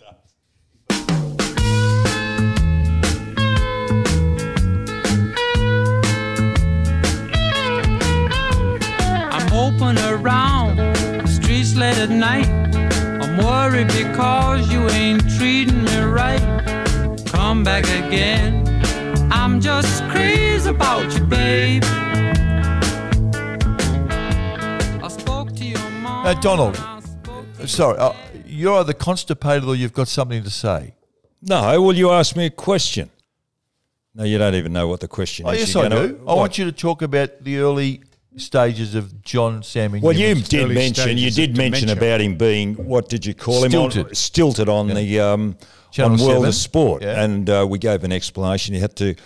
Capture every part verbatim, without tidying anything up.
I'm open around the streets late at night. I'm worried because you ain't treating me right. Come back again. I'm just crazy about you, babe. I spoke to your mom. Now, Donald, sorry, uh, you're either constipated or you've got something to say. No, well, you asked me a question. No, you don't even know what the question Oh, is. yes, You're I gonna- do. I want you to talk about the early stages of John Sam and Well, you Newman's- did early mention you stages did of mention dementia. about him being, what did you call him? Stilted. On, stilted on Yeah. the um, Channel on World seven. of Sport, Yeah. and uh, we gave an explanation. He had to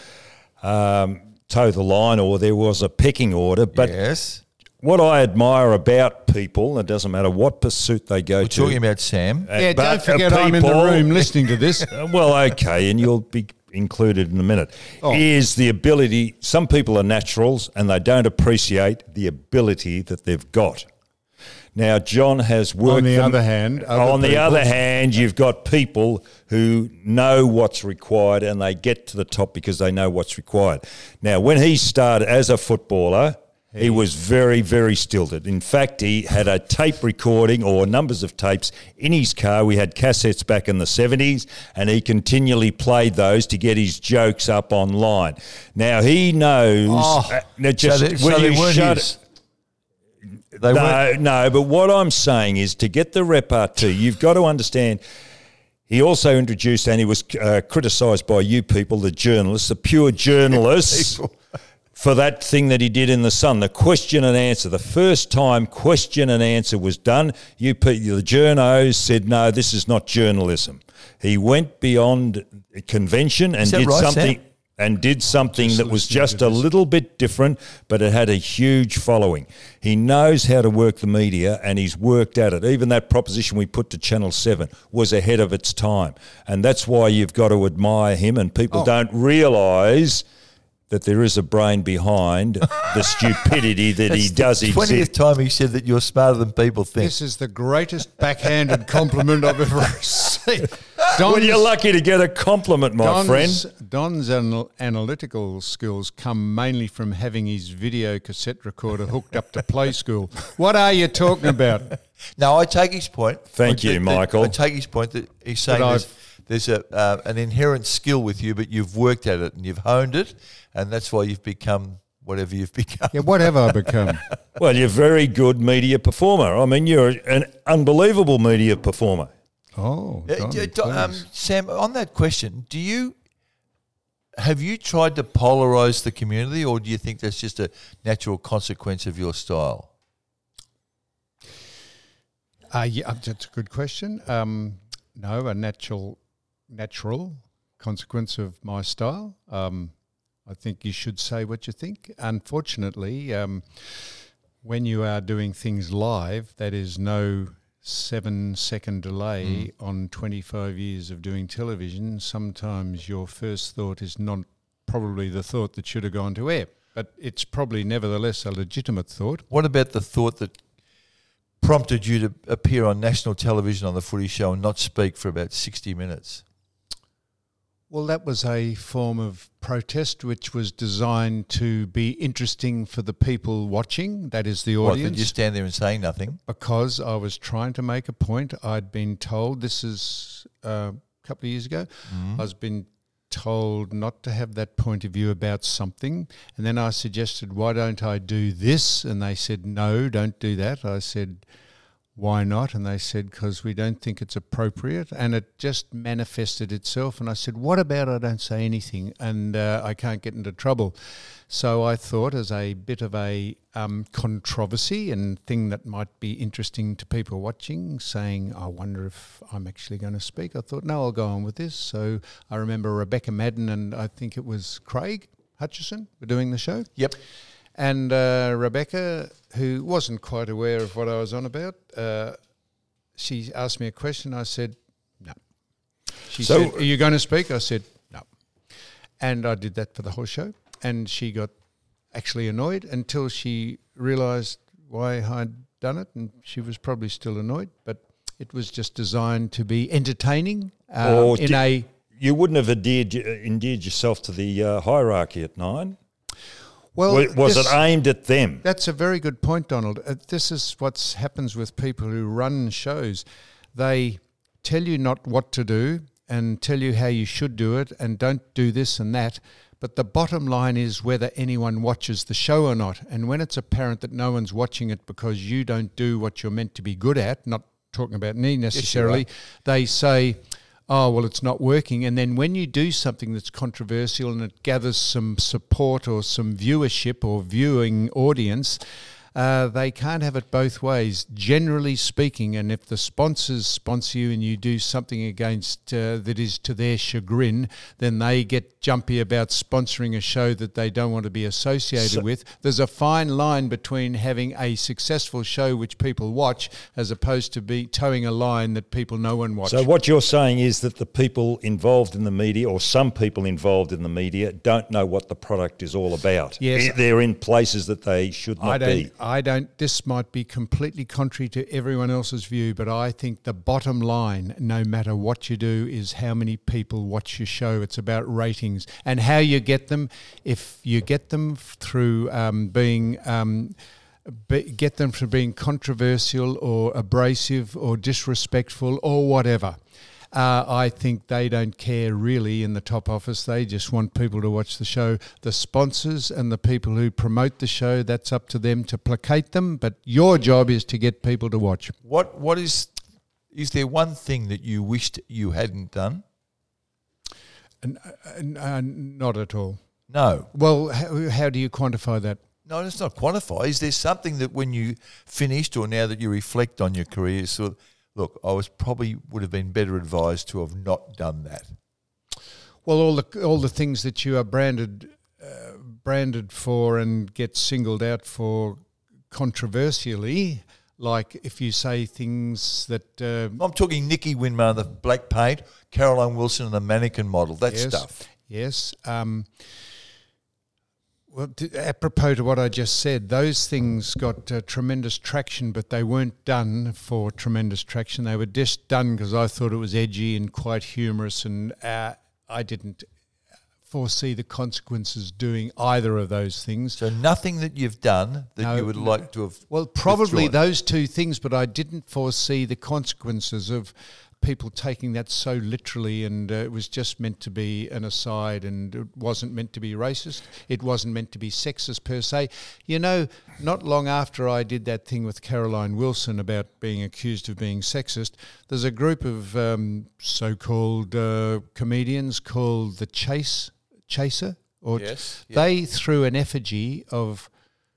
um, toe the line, or there was a pecking order. But yes. what I admire about people, it doesn't matter what pursuit they go We're to. talking about Sam. uh, Yeah, but, don't uh, forget I'm in the people- room listening to this. Uh, well, okay, and you'll be included in a minute, Oh. is the ability, some people are naturals and they don't appreciate the ability that they've got. Now, John has worked... On the them- other hand, other on the people- other hand, you've got people who know what's required and they get to the top because they know what's required. Now, when he started as a footballer, he was very, very stilted. In fact, he had a tape recording or numbers of tapes in his car. We had cassettes back in the seventies, and he continually played those to get his jokes up online. Now, he knows... Oh, uh, now just, so they, will so they you weren't shut his. it? They No, weren't. no, but what I'm saying is to get the repartee, you've got to understand... He also introduced, and he was uh, criticised by you people, the journalists, the pure journalists, for that thing that he did in The Sun, the question and answer. The first time question and answer was done, you people, the journos said, no, this is not journalism. He went beyond convention and Is that did right, something... Sam? and did something Just that was listening just to a this. little bit different, but it had a huge following. He knows how to work the media, and he's worked at it. Even that proposition we put to Channel seven was ahead of its time. And that's why you've got to admire him, and people Oh. don't realise that there is a brain behind the stupidity that he That's does the twentieth exist. time he said that you're smarter than people think. This is the greatest backhanded compliment I've ever received. Well, Don's, you're lucky to get a compliment, my Don's, friend. Don's anal- analytical skills come mainly from having his video cassette recorder hooked up to Play School. What are you talking about? No, I take his point. Thank I- you, that- Michael. I take his point that he's saying But there's, there's a uh, an inherent skill with you, but you've worked at it and you've honed it, and that's why you've become whatever you've become. Yeah, what have I become? Well, you're a very good media performer. I mean, you're an unbelievable media performer. Oh, Uh, Don, d- d- um, please. Sam, on that question, do you have you tried to polarise the community, or do you think that's just a natural consequence of your style? Uh, yeah, that's a good question. Um, no, a natural, natural consequence of my style. Um, I think you should say what you think. Unfortunately, um, when you are doing things live, that is no seven-second delay on twenty-five years of doing television. Sometimes your first thought is not probably the thought that should have gone to air, but it's probably nevertheless a legitimate thought. What about the thought that prompted you to appear on national television on the Footy Show and not speak for about sixty minutes? Well, that was a form of protest which was designed to be interesting for the people watching, that is the What, audience, did you stand there and say nothing? because I was trying to make a point. I'd been told, this is uh, a couple of years ago, I was been told not to have that point of view about something, and then I suggested, why don't I do this? And they said, no, don't do that. I said, why not? And they said, because we don't think it's appropriate. And it just manifested itself. And I said, what about I don't say anything and uh, I can't get into trouble? So I thought, as a bit of a um, controversy and thing that might be interesting to people watching, saying, I wonder if I'm actually going to speak, I thought, no, I'll go on with this. So I remember Rebecca Madden and I think it was Craig Hutchison were doing the show. Yep. And uh, Rebecca, who wasn't quite aware of what I was on about, uh, she asked me a question. I said, no. She So- said, are you going to speak? I said, no. And I did that for the whole show. And she got actually annoyed until she realised why I'd done it. And she was probably still annoyed. But It was just designed to be entertaining um, Or in di- a... You wouldn't have endeared, endeared yourself to the uh, hierarchy at Nine. Well, was was this- it aimed at them? That's a very good point, Donald. Uh, this is what happens with people who run shows. They tell you not what to do and tell you how you should do it and don't do this and that. But the bottom line is whether anyone watches the show or not. And when it's apparent that no one's watching it because you don't do what you're meant to be good at, not talking about me necessarily, right. they say, oh, well, it's not working. And then when you do something that's controversial and it gathers some support or some viewership or viewing audience, uh, they can't have it both ways, generally speaking. And if the sponsors sponsor you and you do something against uh, that is to their chagrin, then they get jumpy about sponsoring a show that they don't want to be associated So- with. There's a fine line between having a successful show which people watch as opposed to be towing a line that people no one watch. So what you're saying is that the people involved in the media, or some people involved in the media, don't know what the product is all about. Yes. They're in places that they should not I don't, be. I don't, this might be completely contrary to everyone else's view, but I think the bottom line, no matter what you do, is how many people watch your show. It's about ratings and how you get them. If you get them f- through um, being... Um, be, get them from being controversial or abrasive or disrespectful or whatever. Uh, I think they don't care really in the top office. They just want people to watch the show. The sponsors and the people who promote the show, that's up to them to placate them. But your job is to get people to watch. What what is is there one thing that you wished you hadn't done? And, uh, uh, not at all. No. Well, how, how do you quantify that? No, it's not quantify. Is there something that when you finished or now that you reflect on your career, sort of, look, I was probably would have been better advised to have not done that? Well, all the all the things that you are branded uh, branded for and get singled out for controversially, like if you say things that... Uh, I'm talking Nikki Winmar, the black paint, Caroline Wilson and the mannequin model, that yes, stuff. Yes. Um, well, t- apropos to what I just said, those things got uh, tremendous traction, but they weren't done for tremendous traction. They were just done because I thought it was edgy and quite humorous, and uh, I didn't foresee the consequences doing either of those things. So nothing that you've done that No, you would like to have Well, probably withdrawn. those two things, but I didn't foresee the consequences of people taking that so literally, and uh, it was just meant to be an aside, and it wasn't meant to be racist. It wasn't meant to be sexist per se. You know, not long after I did that thing with Caroline Wilson about being accused of being sexist, there's a group of um, so-called uh, comedians called the Chase Chaser, or Yes, yeah. they threw an effigy of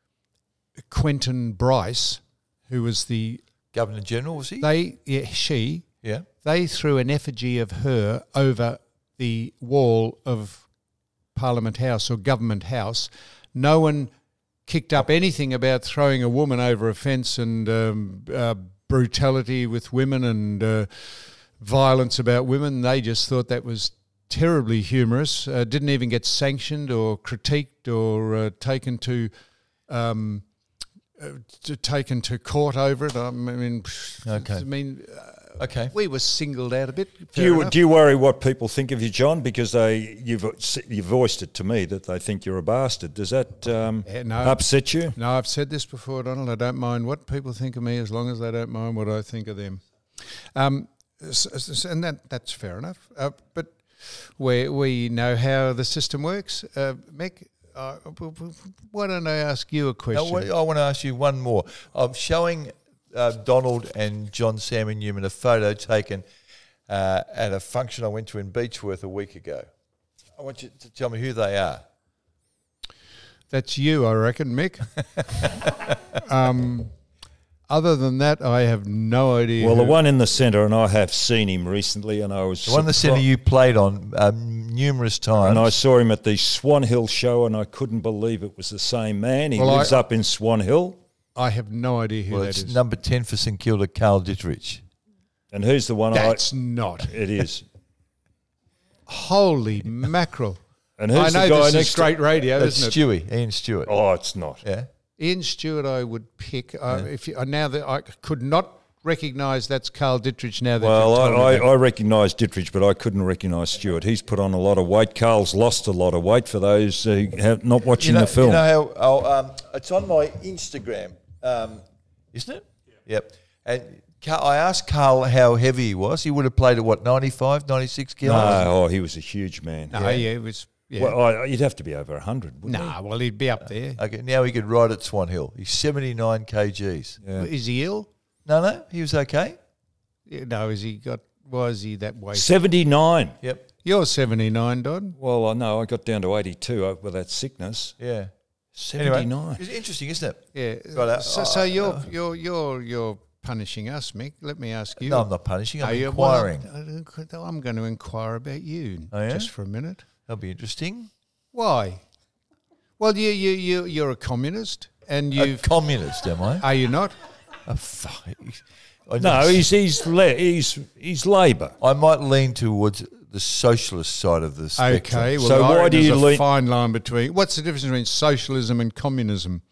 Quentin Bryce, who was the Governor General, was he? they yeah, she yeah. they threw an effigy of her over the wall of Parliament House or Government House. No one kicked up anything about throwing a woman over a fence and um, uh, brutality with women and uh, violence about women. They just thought that was terribly humorous. Uh, didn't even get sanctioned or critiqued or uh, taken to um, uh, to taken to court over it. I mean, Okay. I mean. Uh, Okay. We were singled out a bit. Do fair you enough. do you worry what people think of you, John? Because they you've you voiced it to me that they think you're a bastard. Does that um, Yeah, no. upset you? No, I've said this before, Donald. I don't mind what people think of me as long as they don't mind what I think of them. Um, s- s- and that that's fair enough. Uh, but we we know how the system works. Uh, Mick, uh, w- w- why don't I ask you a Now, question? wait, I want to ask you one more. I'm showing uh, Donald and John Salmon Newman a photo taken uh, at a function I went to in Beechworth a week ago. I want you to tell me who they are. That's you, I reckon, Mick. um, other than that, I have no idea. Well, the who- one in the centre, and I have seen him recently, and I was The one in the centre surpri- you played on um, numerous times. And I saw him at the Swan Hill show, and I couldn't believe it was the same man. He Well, lives I- up in Swan Hill. I have no idea who well, that it's is. number ten for St Kilda, Carl Dittrich. And who's the one? That's I, not. it is. Holy mackerel. And who's I know the guy this next is great to? radio, That's isn't it? Stewie, Ian Stewart. Oh, it's not. Yeah. Ian Stewart I would pick. Uh, if you, uh, now that I could not recognise that's Carl Dittrich now that Well, you've I, told me I, that? I recognise Dittrich, but I couldn't recognise Stewart. He's put on a lot of weight. Carl's lost a lot of weight for those who have not watching you know, the film. You know how oh, um, it's on my Instagram, um, isn't it? Yeah. Yep. And Carl, I asked Carl how heavy he was. He would have played at what, ninety-five, ninety-six kilos? no, oh, he was a huge man. No, yeah, it was... Yeah. Well, I, you'd have to be over one hundred, wouldn't nah, well, he'd be up there. Okay, now he could ride at Swan Hill. He's seventy-nine kilograms. Yeah. Is he ill? No, no, he was okay. Yeah, no, is he got... Why is he that way? he? seventy-nine. Yep. You're seventy-nine, Don. Well, I know. I got down to eighty-two uh, with that sickness. Yeah. seventy-nine. Anyway, it's interesting, isn't it? Yeah. Right, uh, so, uh, so you're uh, you're you're you're punishing us, Mick. Let me ask you. No, I'm not punishing. I'm Are you- well, inquiring. I'm, I'm going to inquire about you Oh, yeah? just for a minute. That'll be interesting. Why? Well, you you you you're a communist, and A you've communist, am I? are you not? A fuck. I No, he's he's le- he's he's Labor. I might lean towards the socialist side of the spectrum. Okay. Well, So I why reckon do there's you a lean- fine line between what's the difference between socialism and communism?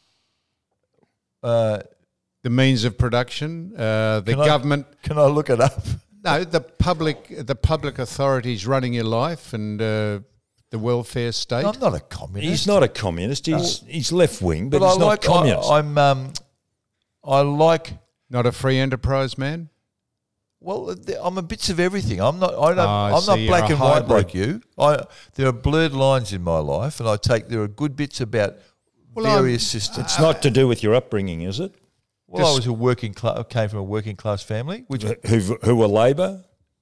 Uh, The means of production, uh, the Can I- government. can I look it up? No, the public, the public authorities running your life and uh, the welfare state. I'm not a communist. He's not a communist. He's he's left wing, but, But I he's not like. communist. I, I'm. Um, I like. Not a free enterprise man. Well, th- I'm a bits of everything. I'm not. I don't. Ah, I I'm see, not you're black a and white hybrid. like you. I. There are blurred lines in my life, and I take. There are good bits about Well, I'm- various systems. it's not to do with your upbringing, is it? Well, I was a working class. Came from a working class family, which Who who were Labor?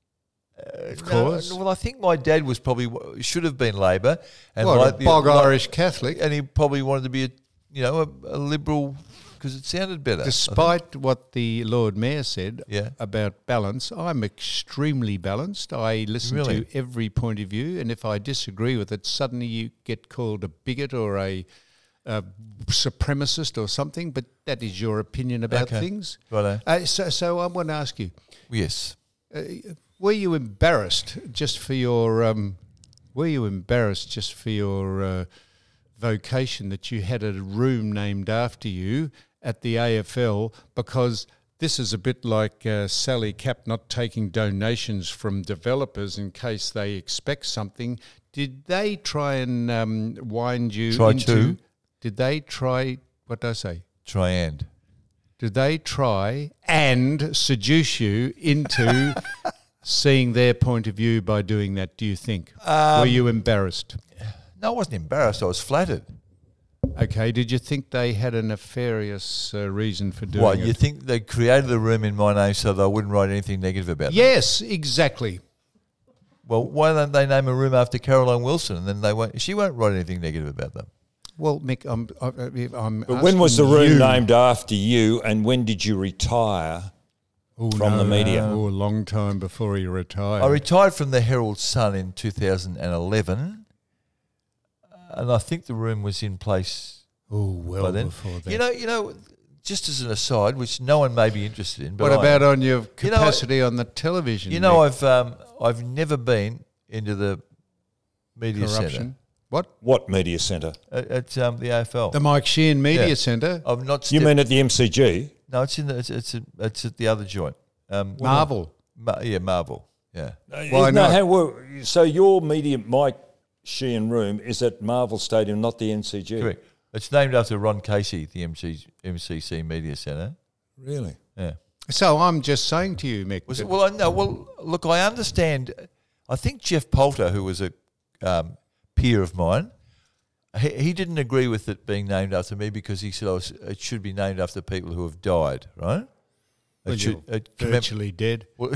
of course. well, I think my dad was probably should have been Labor, and What, like a the- bog like- Irish Catholic? and he probably wanted to be a, you know, a, a liberal because it sounded better. I think. Despite what the Lord Mayor said Yeah. about balance, I'm extremely balanced. I listen Really? to every point of view, and if I disagree with it, suddenly you get called a bigot or a, a supremacist or something. But that is your opinion about Okay. things. Righto. Uh, so, so I want to ask you: Yes. uh, Were you embarrassed just for your? Um, were you embarrassed just for your uh, vocation that you had a room named after you at the A F L? Because this is a bit like uh, Sally Cap not taking donations from developers in case they expect something. Did they try and um, wind you Try into? to? Did they try? What did I say? Try and. Did they try and seduce you into seeing their point of view by doing that, do you think? Um, Were you embarrassed? No, I wasn't embarrassed. I was flattered. Okay, did you think they had a nefarious uh, reason for doing What, it? you think they created the room in my name so that I wouldn't write anything negative about them? Yes, exactly. Well, why don't they name a room after Caroline Wilson and then they won't? She won't write anything negative about them. Well, Mick, I'm, I'm But when was the asking room you- named after you, and when did you retire Oh, from the media? Oh, a long time before he retired. I retired from the Herald Sun in two thousand eleven, and I think the room was in place oh, by well then. before that. You know, you know, just as an aside, which no one may be interested in, but what I about am. on your You know, capacity on the television? You know, Mick? I've um, I've never been into the media corruption. centre What? What media centre? at, at um, the A F L. The Mike Sheehan Media Yeah. Centre, I've not. You stepped- mean at the M C G? no? It's in the. It's it's, a, it's at the other joint. Um, Marvel. Ma- yeah, Marvel. Yeah. Why no, not? how were- so your media, Mike Sheehan room, is at Marvel Stadium, not the N C G? Correct. It's named after Ron Casey, the M C, M C C Media Centre. Really? Yeah. So I'm just saying to you, Mick. Was that- it, well, I know. Well, look, I understand. I think Jeff Poulter, who was a um, peer of mine, he, he didn't agree with it being named after me because he said I was, it should be named after people who have died, right? well, It should, you're it commem- virtually dead. well,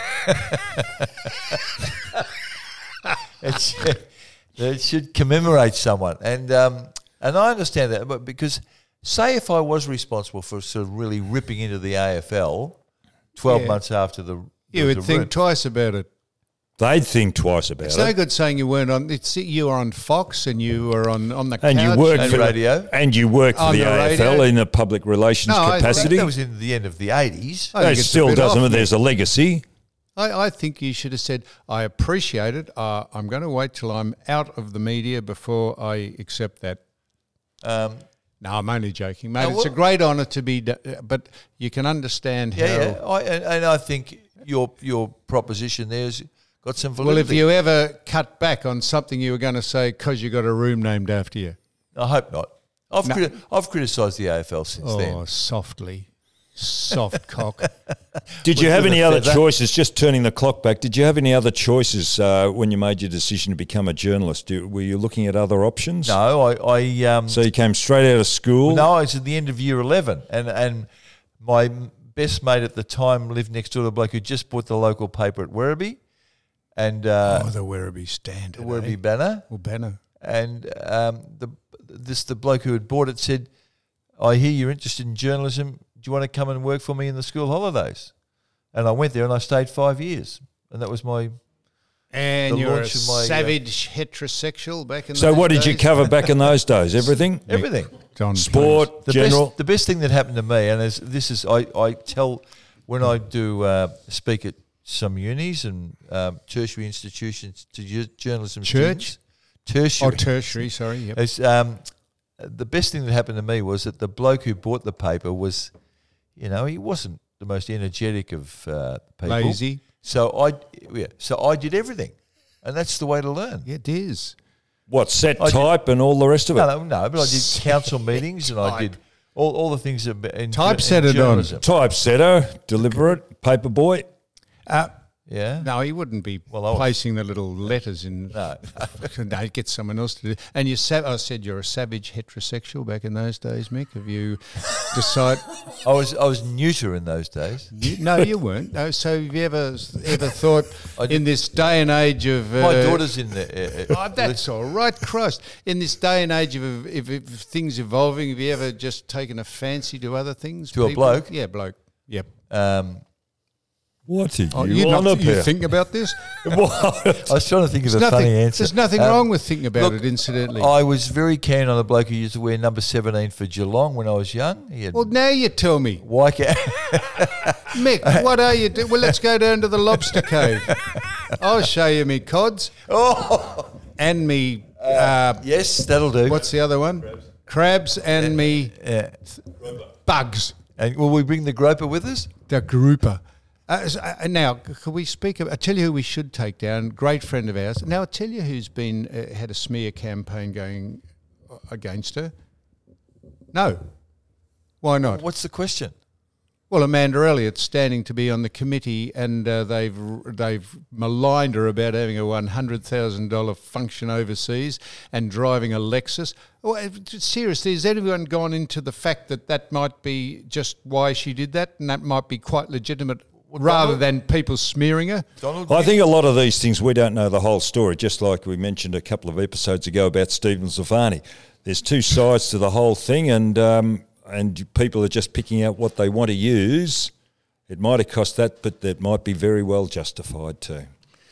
it, should, it should commemorate someone, and um, and I understand that, but because say if I was responsible for sort of really ripping into the A F L twelve Yeah. months after the You the- would the think room- twice about it. They'd think twice about It's it. no good saying you weren't on. It's you were on Fox and you were on on the And couch. you worked And for radio. The, and you worked for On the, the A F L radio. in a public relations No, I think capacity. That was in the end of the eighties. I That think it's a still bit doesn't off, mean there's a legacy. I, I think you should have said, "I appreciate it. Uh, I'm going to wait till I'm out of the media before I accept that." Um, No, I'm only joking, mate. No, it's a well- great honour to be, d- but you can understand Yeah, how. yeah. I, and, and I think your your proposition there's got some Well, validity. if you ever cut back on something you were going to say because you got a room named after you. I hope not. I've No. criti- I've criticised the A F L since Oh, then. softly. Soft cock. Did you With- have with any a other feather. choices? Just turning the clock back. Did you have any other choices uh, when you made your decision to become a journalist? Do, were you looking at other options? No, I, I um, So you came straight out of school. no, I was at the end of year eleven, and and my m- best mate at the time lived next door to a bloke who just bought the local paper at Werribee, and uh, oh, the Werribee Standard. the Werribee eh? Banner, Well, banner. and um, the this the bloke who had bought it said, "I hear you're interested in journalism. Do you want to come and work for me in the school holidays?" And I went there and I stayed five years, and that was my. And The you're a launch of my, uh, savage heterosexual back in So those what did you days? cover back in those days? Everything? Everything. Don, Sport, The general? best, the best thing that happened to me, and as this is, I, I tell when I do uh, speak at some unis and um, tertiary institutions to ju- journalism Church? students. Tertiary. Oh, tertiary, sorry. Yep. It's, um, the best thing that happened to me was that the bloke who bought the paper was, you know, he wasn't the most energetic of uh, people. Lazy. So I, yeah, so I did everything, and that's the way to learn. Yeah, it is. What, set I did- type and all the rest of it? No, no, no, but I did council meetings and I did all, all the things that in, Typesetter, in Don. journalism. Typesetter, deliberate, paper boy. Uh, Yeah. no, he wouldn't be Well, I was- placing the little letters in. No. no, get someone else to do. And you said, I said you're a savage heterosexual back in those days, Mick. Have you decide? I was I was neuter in those days. You, no, you weren't. No. So have you ever ever thought I did- in this day and age of uh, My daughter's in there. Uh, Oh, that's all right, Christ. In this day and age of, of, of things evolving, have you ever just taken a fancy to other things? To a bloke? Yeah, bloke. Yep. um, What are you Oh, you on not, you about? think about this? What? I was trying to think of There's a funny nothing, answer. there's nothing Um, wrong with thinking about look, it, incidentally. I was very keen on a bloke who used to wear number seventeen for Geelong when I was young. He had well, now you tell me. white ca- Mick, what are you doing? Well, let's go down to the lobster cave. I'll show you me cods Oh, and me, uh, yes, that'll do. what's the other one? Crabs and me Yeah. bugs. And will we bring the groper with us? The grouper. Uh, so, uh, now, c- could we speak of, I'll tell you who we should take down, great friend of ours. Now, I'll tell you who's been, uh, had a smear campaign going uh, against her. No. Why not? What's the question? Well, Amanda Elliott's standing to be on the committee, and uh, they've they've maligned her about having a one hundred thousand dollars function overseas and driving a Lexus. Well, uh, seriously, has anyone gone into the fact that that might be just why she did that, and that might be quite legitimate, rather Donald- than people smearing her? Donald, I you- think a lot of these things we don't know the whole story, just like we mentioned a couple of episodes ago about Stephen Zafani. There's two sides to the whole thing, and um, and people are just picking out what they want to use. It might have cost that, but that might be very well justified too.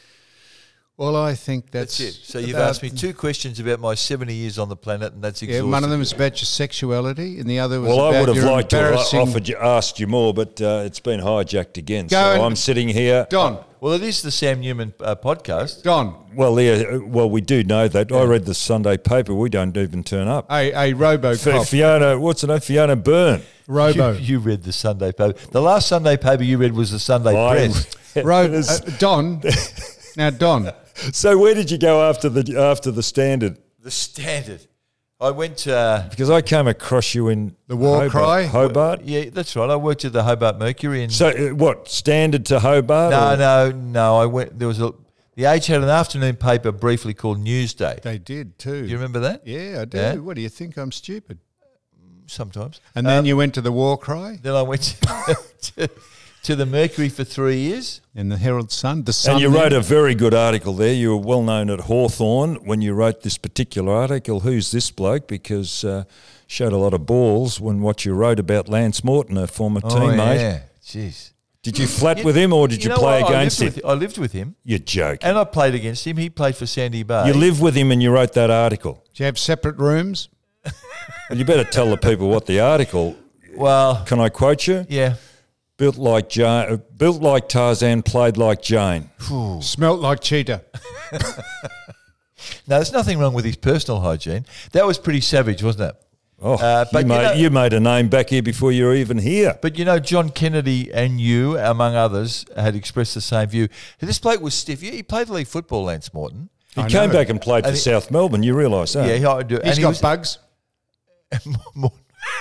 Well, I think that's, that's it. So you've about- asked me two questions about my seventy years on the planet, and that's Yeah, exhausting. one of them is about your sexuality, and the other was Well, I about would have your liked to have embarrassing- offered you, asked you more, but uh, it's been hijacked again. Go so and- I'm sitting here. Don, Well, it is the Sam Newman uh, podcast. Don, Well, yeah, well, we do know that. I read the Sunday paper. We don't even turn up. a, a RoboCop. F- Fiona, what's her name? Fiona Byrne. Robo. You, you read the Sunday paper. The last Sunday paper you read was the Sunday I- Press. Ro- uh, Don. Now, Don. So where did you go after the after the Standard? The Standard. I went. Uh, Because I came across you in The War Hobart, Cry? Hobart. yeah, that's right. I worked at the Hobart Mercury. And So uh, what? Standard to Hobart? no, or- no, no. I went. There was a. The Age had an afternoon paper briefly called Newsday. They did too. Do you remember that? Yeah, I do. Yeah? What do you think? I'm stupid. Sometimes. And then Um, you went to the War Cry Then I went to, to, to the Mercury for three years. in the Herald Sun. The Sun. And you then. wrote a very good article there. You were well known at Hawthorn when you wrote this particular article. Who's this bloke? Because uh, showed a lot of balls when what you wrote about Lance Morton, a former teammate. Oh, yeah. Jeez. Did you flat with him or did you, know play what? against I him? lived with, I lived with him, You're joking. and I played against him. He played for Sandy Bay. You lived with him and you wrote that article. Do you have separate rooms? Well, you better tell the people what the article. Well, Can I quote you? yeah. Built like Jane, uh, built like Tarzan, played like Jane. Smelt like cheetah. No, there's nothing wrong with his personal hygiene. That was pretty savage, wasn't it? Oh, Uh, but you, you made, know- you made a name back here before you were even here. But you know, John Kennedy and you, among others, had expressed the same view. This bloke was stiff. He played league football, Lance Morton. He I came know. back and played And for he- South Melbourne. You realise that? Yeah, he, I do. He's and he got was, bugs. more-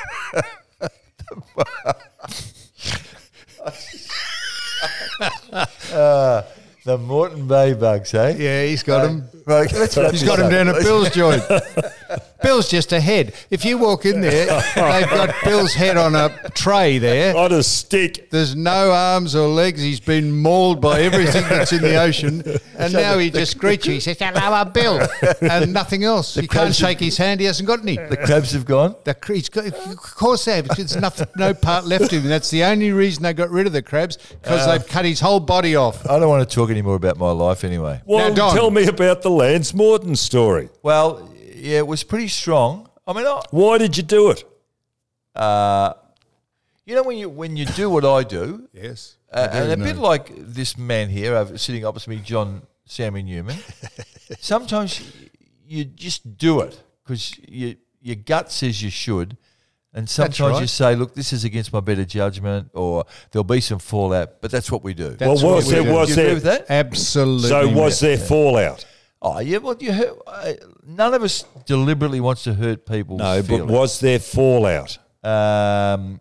uh, the Moreton Bay bugs, eh? Yeah, he's got him. Right, let's wrap He's this got him up. down at Bill's joint. Bill's just ahead. If you walk in there, they've got Bill's head on a tray there. On a stick. There's no arms or legs. He's been mauled by everything that's in the ocean. And now he just greets you. He says, hello, I'm Bill. And nothing else. He can't crabs shake his hand. He hasn't got any. The crabs have gone. The, cr- he's got, of course they have. There's nothing, no part left of him. That's the only reason they got rid of the crabs, because they've cut his whole body off. I don't want to talk anymore about my life anyway. Well, Don. tell me about the Lance Morton story. Well, yeah, it was pretty strong. I mean, I, Why did you do it? uh, you know, when you when you do what I do, Yes. uh, and a bit like this man here over, sitting opposite me, John Sammy Newman, sometimes you just do it because you, your gut says you should. And sometimes right. you say, look, this is against my better judgment, or there'll be some fallout, but that's what we do. That's well, what was we there, do. was you agree there, with that? Absolutely. so was there fallout? Oh, yeah, well, you heard, uh, none of us deliberately wants to hurt people's No, feelings. but was there fallout? Um,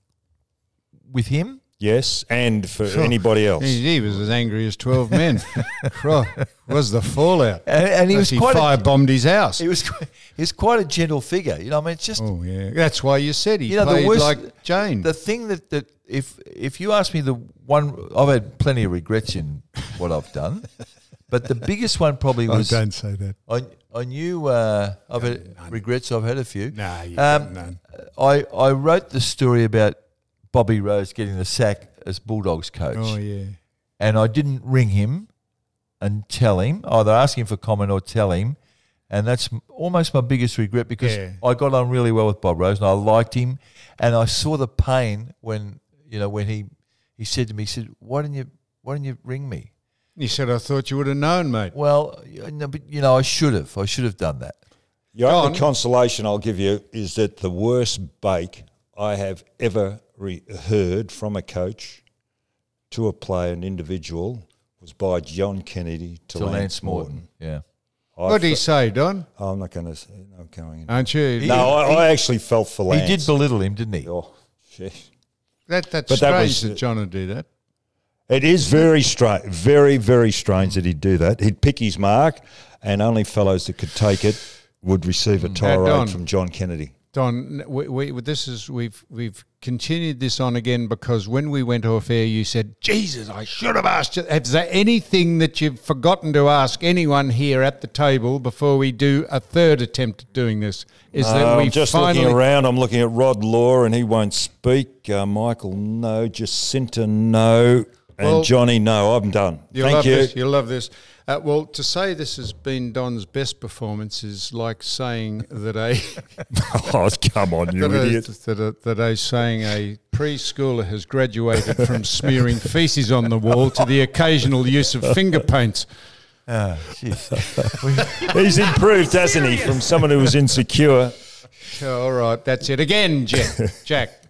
with him? Yes, and for anybody else. He, he was as angry as twelve men. Cro- was the fallout. And, and he was He quite a, firebombed his house. he was qu- he was quite a gentle figure. You know, I mean, it's just Oh, yeah. That's why you said he you know played the worst, like Jane. The thing that, that if if you ask me the one, I've had plenty of regrets in what I've done, but the biggest one probably was say that. I I knew uh, I've had regrets. I've had a few. Nah, you Um, got none. I I wrote the story about Bobby Rose getting the sack as Bulldogs coach. Oh, yeah. And I didn't ring him and tell him, either ask him for comment or tell him. And that's m- almost my biggest regret, because Yeah. I got on really well with Bob Rose and I liked him. And I saw the pain when, you know, when he, he said to me, he said, why didn't you, why didn't you ring me? He said, I thought you would have known, mate. Well, you know, but, you know, I should have. I should have done that. The only Don? consolation I'll give you is that the worst bake I have ever re- heard from a coach to a player, an individual, was by John Kennedy to, To Lance, Lance Morton. Morton. Yeah. I What did he fe- say, Don? Oh, I'm not going to say. I'm going in. Aren't you? He- no, I, I actually felt for Lance. He did belittle him, didn't he? Oh, shit. that, that's But that strange was- that John would do that. It is very strange, very, very strange that he'd do that. He'd pick his mark, and only fellows that could take it would receive a tirade Don. from John Kennedy. Don, we, we, this is we've we've continued this on again because when we went off air, you said, "Jesus, I should have asked you." Is there anything that you've forgotten to ask anyone here at the table before we do a third attempt at doing this? Is that Uh, we I'm just finally looking around. I'm looking at Rod Law, and he won't speak. Uh, Michael, no. Jacinta, no. And Well, Johnny, no. I'm done. You'll Thank love you. this. You'll love this. Uh, well, to say this has been Don's best performance is like saying that a Oh, come on, you that, a, idiot. that, a, that a saying a preschooler has graduated from smearing feces on the wall to the occasional use of finger paints. Ah, jeez. He's improved, hasn't he, from someone who was insecure. All right, that's it again, Jack. Jack.